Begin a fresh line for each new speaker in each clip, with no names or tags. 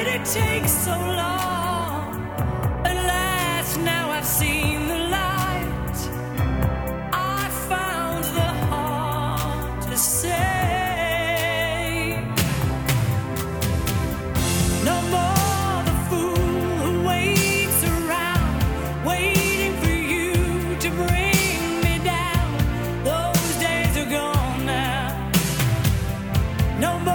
it take so long? At last, now I've seen the light. I found the heart to say, no more the fool who waits around, waiting for you to bring me down. Those days are gone now. No more.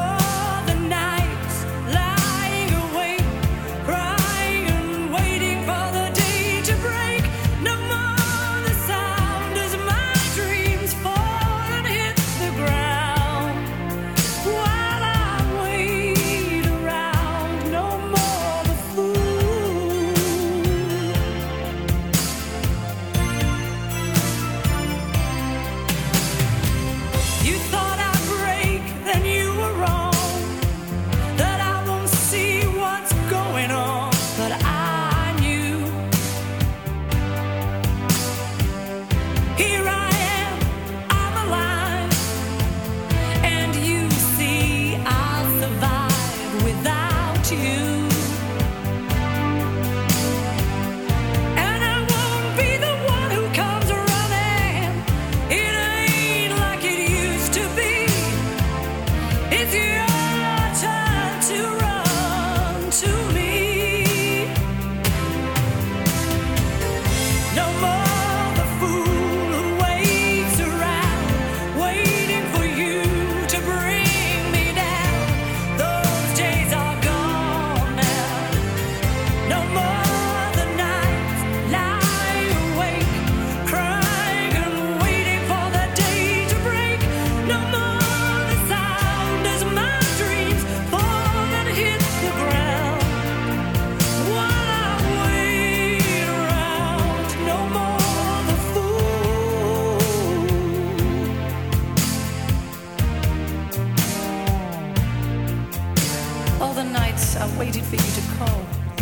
I waited for you to call.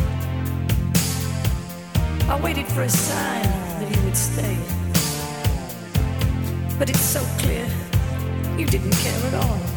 I waited for a sign that you would stay. But it's so clear you didn't care at all.